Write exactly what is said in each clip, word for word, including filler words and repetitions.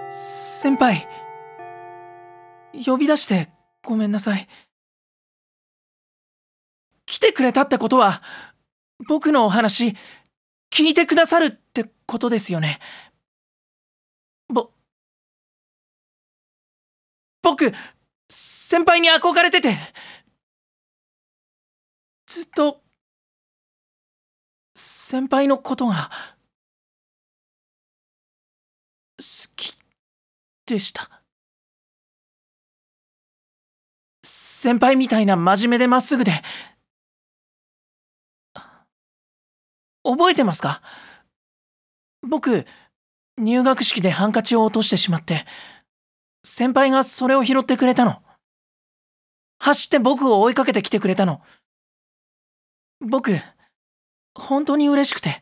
先輩、呼び出してごめんなさい。来てくれたってことは、僕のお話、聞いてくださるってことですよね。ぼ、僕、先輩に憧れてて、ずっと、先輩のことが、好きでした。先輩みたいな真面目でまっすぐで、覚えてますか？僕、入学式でハンカチを落としてしまって、先輩がそれを拾ってくれたの。走って僕を追いかけてきてくれたの。僕、本当に嬉しくて。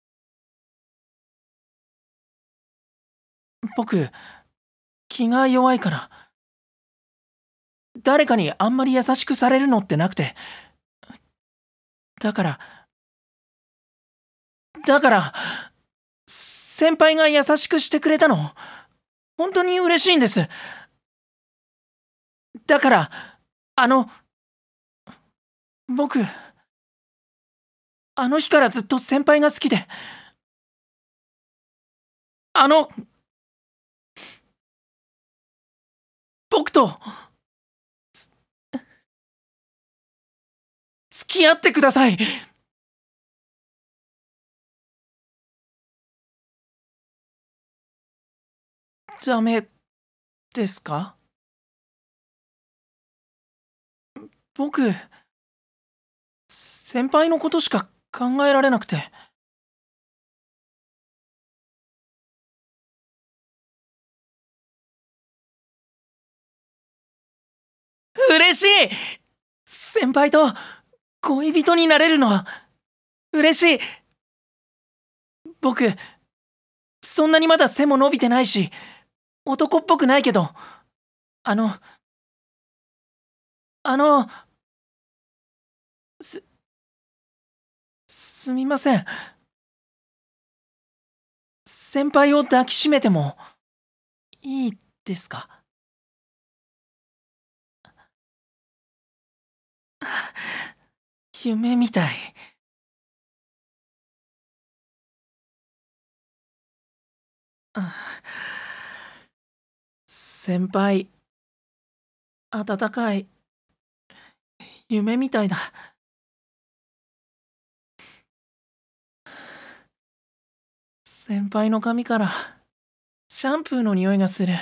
僕、気が弱いから、誰かにあんまり優しくされるのってなくて。だから、だから、先輩が優しくしてくれたの、本当に嬉しいんです。だから、あの、僕、あの日からずっと先輩が好きで、あの、僕と、付き合ってください。ダメですか？僕、先輩のことしか考えられなくて。嬉しい！先輩と恋人になれるの、嬉しい！僕、そんなにまだ背も伸びてないし、男っぽくないけど、あの、あの、す、すみません。先輩を抱きしめてもいいですか？夢みたい。先輩、温かい、夢みたいだ。先輩の髪からシャンプーの匂いがする。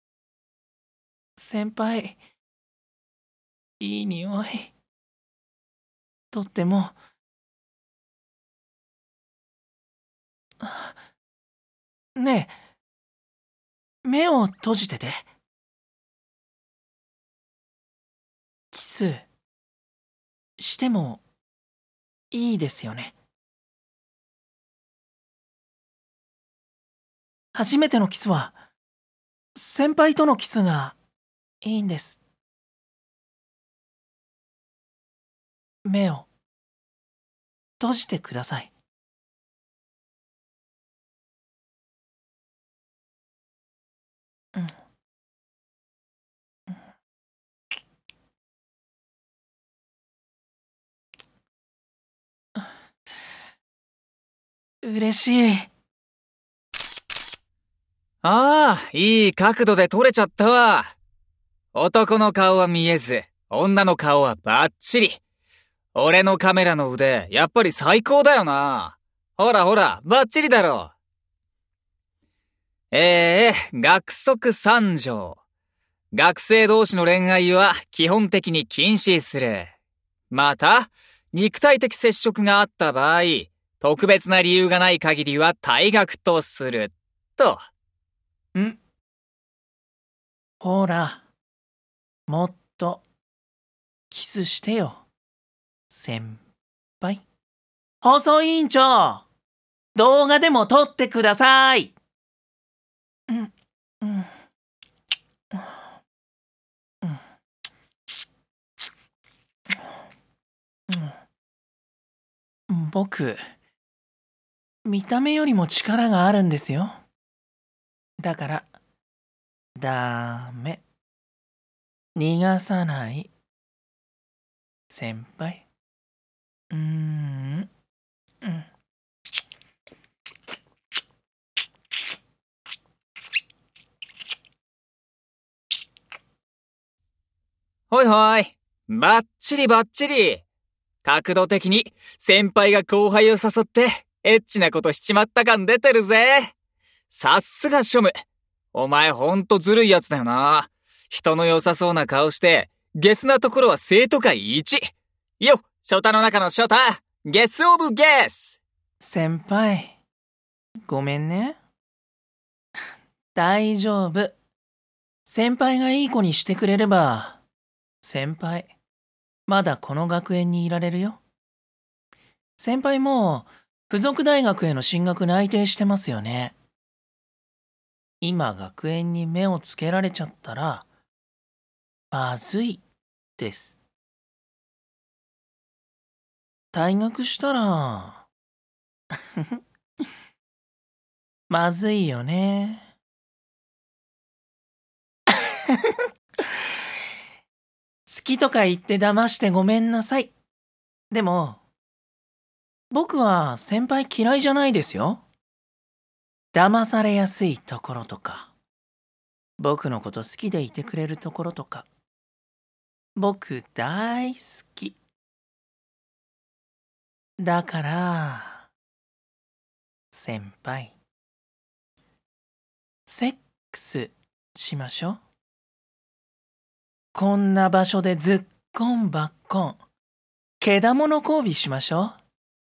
先輩、いい匂い。とっても。ねえ、目を閉じてて。キスしてもいいですよね？初めてのキスは先輩とのキスがいいんです。目を閉じてください。うん。嬉しい。 ああ、いい角度で撮れちゃったわ。男の顔は見えず、女の顔はバッチリ。俺のカメラの腕、やっぱり最高だよな。ほらほら、バッチリだろ。ええー、学則三条。学生同士の恋愛は基本的に禁止する。また、肉体的接触があった場合、特別な理由がない限りは退学とする。と。 ん？ほら、もっとキスしてよ、先輩。放送委員長、動画でも撮ってください。うん、うん、うん、うん。僕、見た目よりも力があるんですよ。だから、 ダメ。逃がさない。先輩。うーん。うん。 ほいほい。バッチリバッチリ。角度的に先輩が後輩を誘ってエッチなことしちまった感出てるぜ。さっすがショム。お前ほんとずるいやつだよな。人の良さそうな顔して、ゲスなところは生徒会一。よ、ショタの中のショタ、ゲスオブゲス。 先輩、ごめんね。大丈夫。先輩がいい子にしてくれれば、先輩、まだこの学園にいられるよ。先輩も、付属大学への進学内定してますよね。今学園に目をつけられちゃったら、まずいです。退学したら、まずいよね。好きとか言って騙してごめんなさい。でも、僕は先輩嫌いじゃないですよ。騙されやすいところとか、僕のこと好きでいてくれるところとか、僕大好き。だから、先輩、セックスしましょう。こんな場所でずっこんばっこん、けだもの交尾しましょう。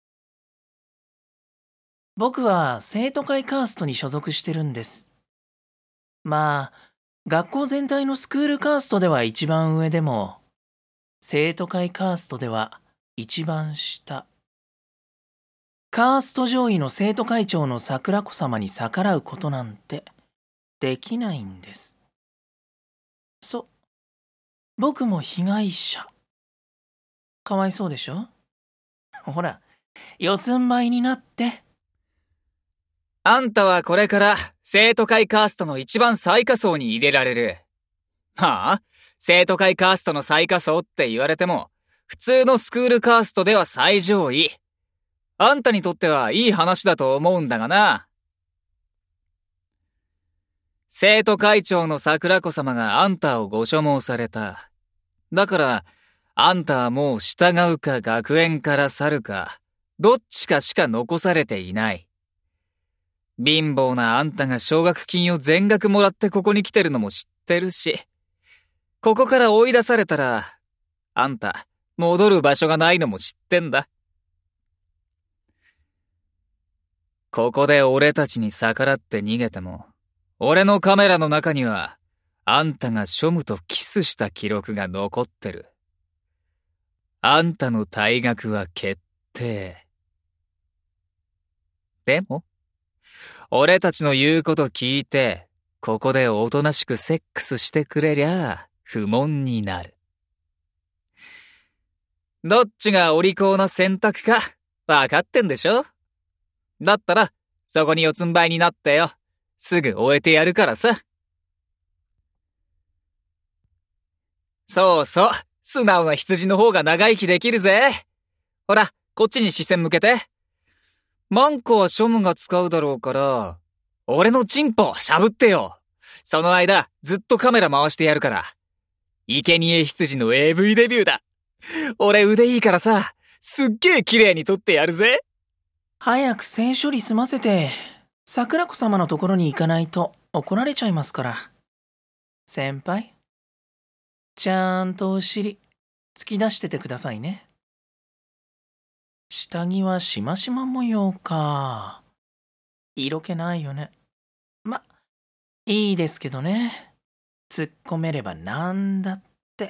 僕は生徒会カーストに所属してるんです。まあ、学校全体のスクールカーストでは一番上でも、生徒会カーストでは一番下。カースト上位の生徒会長の桜子様に逆らうことなんてできないんです。そ、僕も被害者。かわいそうでしょ？ほら、四つん這いになって。 あんたはこれから生徒会カーストの一番最下層に入れられる。はあ？生徒会カーストの最下層って言われても、普通のスクールカーストでは最上位。あんたにとってはいい話だと思うんだがな。生徒会長の桜子様があんたをご所望された。だから、あんたはもう従うか学園から去るか、どっちかしか残されていない。貧乏なあんたが奨学金を全額もらってここに来てるのも知ってるし、ここから追い出されたら、あんた、戻る場所がないのも知ってんだ。ここで俺たちに逆らって逃げても、俺のカメラの中には、あんたがショムとキスした記録が残ってる。あんたの退学は決定。でも、俺たちの言うこと聞いて、ここでおとなしくセックスしてくれりゃ、不問になる。どっちがお利口な選択か、わかってんでしょ？だったら、そこに四つん這いになってよ。すぐ終えてやるからさ。そうそう、素直な羊の方が長生きできるぜ。ほら、こっちに視線向けて。マンコはショムが使うだろうから、俺のチンポしゃぶってよ。その間、ずっとカメラ回してやるから。生贄羊の エーブイ デビューだ。俺腕いいからさ、すっげえ綺麗に撮ってやるぜ。 早く性処理済ませて、桜子様のところに行かないと怒られちゃいますから。先輩、ちゃんとお尻、突き出しててくださいね。下着はしましま模様か。色気ないよね。ま、いいですけどね。突っ込めればなんだって。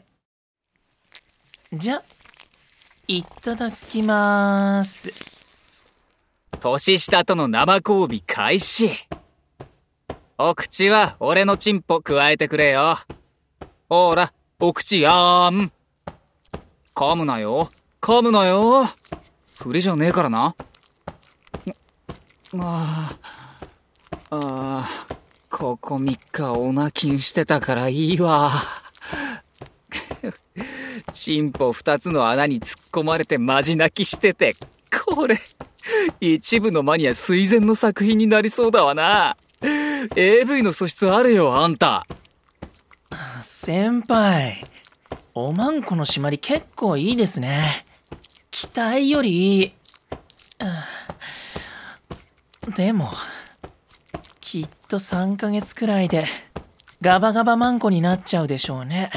じゃ、いただきまーす。 年下との生交尾開始。お口は俺のチンポ加えてくれよ。ほら、お口やーん。噛むなよ。噛むなよ。触れじゃねえからな。ああ、ああ、 ここみっかオナキンしてたからいいわ。チンポふたつの穴に突っ込まれてマジ泣きしてて、これ一部のマニア垂涎の作品になりそうだわな。 エーブイ の素質あるよあんた。 先輩、おまんこの締まり結構いいですね。期待よりいい。でもきっとさんかげつくらいでガバガバマンコになっちゃうでしょうね。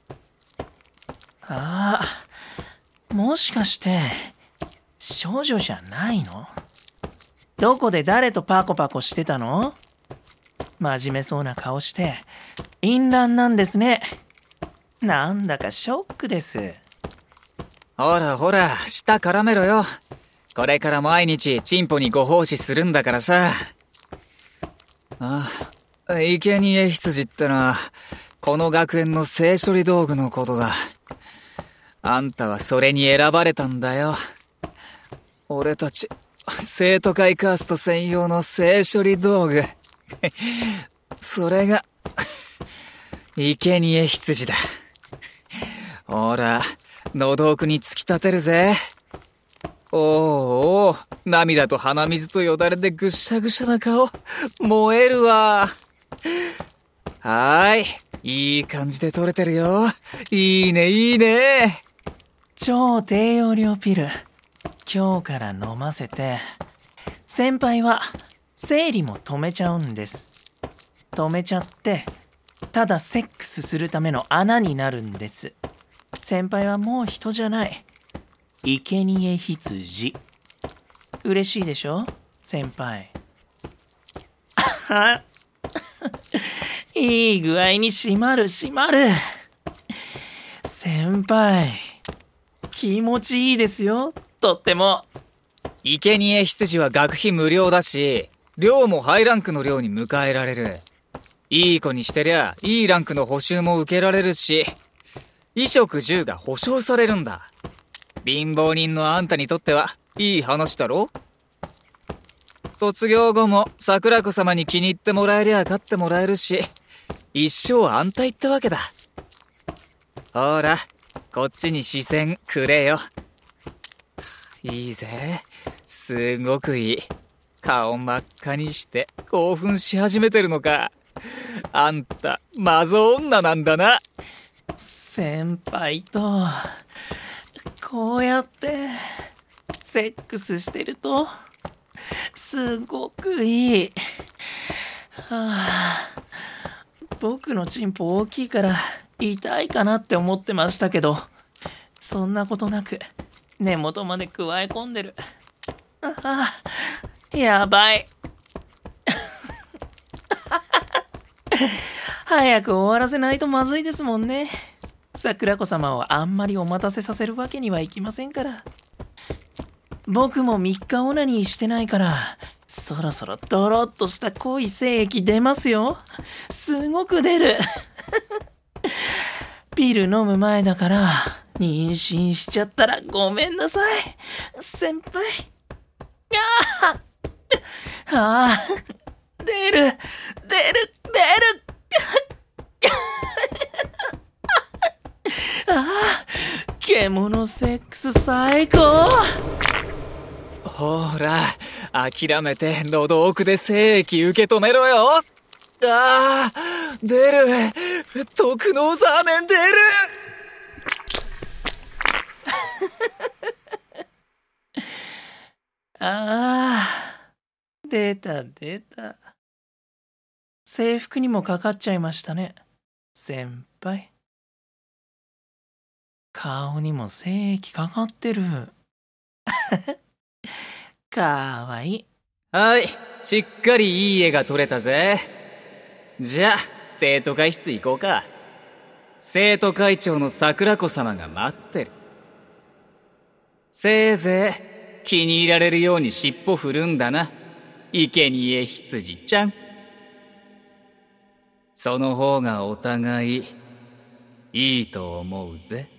ああ、もしかして少女じゃないの？どこで誰とパコパコしてたの？真面目そうな顔して淫乱なんですね。なんだかショックです。 ほらほら、舌絡めろよ。これから毎日チンポにご奉仕するんだからさ。ああ、生贄羊ってのはこの学園の性処理道具のことだ。あんたはそれに選ばれたんだよ。俺たち生徒会カースト専用の性処理道具それが生贄羊だ。ほら、喉奥に突き立てるぜ。おーおー、涙と鼻水とよだれでぐしゃぐしゃな顔、燃えるわ。はーい、いい感じで取れてるよ。いいねいいね。 超低用量ピル、今日から飲ませて、先輩は生理も止めちゃうんです。止めちゃってただセックスするための穴になるんです。先輩はもう人じゃない、生贄羊。嬉しいでしょ先輩。あいい具合に締まる締まる。先輩気持ちいいですよ、とっても。 生贄羊は学費無料だし、寮もハイランクの寮に迎えられる。いい子にしてりゃいいランクの補習も受けられるし、衣食住が保証されるんだ。貧乏人のあんたにとってはいい話だろ。卒業後も桜子様に気に入ってもらえりゃ勝ってもらえるし、一生安泰ってわけだ。ほら、こっちに視線くれよ。いいぜ、すごくいい。顔真っ赤にして興奮し始めてるのか。あんたマゾ女なんだな。 先輩とこうやってセックスしてるとすごくいい。はあ、僕のチンポ大きいから痛いかなって思ってましたけど、そんなことなく根元まで加え込んでる。ああ、やばい。早く終わらせないとまずいですもんね。桜子様をあんまりお待たせさせるわけにはいきませんから。僕もみっかオナニーしてないから、そろそろドロッとした濃い精液出ますよ。すごく出る。ピル飲む前だから妊娠しちゃったらごめんなさい先輩。ああ、ああ、出る出る出る。ああ、獣セックス最高。 ほら、諦めて喉奥で精液受け止めろよ。ああ、出る。特納ザーメン出る。 ああ、出た出た。制服にもかかっちゃいましたね先輩。顔にも精液かかってる。かわいい。 はい、しっかりいい絵が撮れたぜ。じゃあ生徒会室行こうか。生徒会長の桜子様が待ってる。せいぜい気に入られるように尻尾振るんだな、生贄羊ちゃん。その方がお互いいいと思うぜ。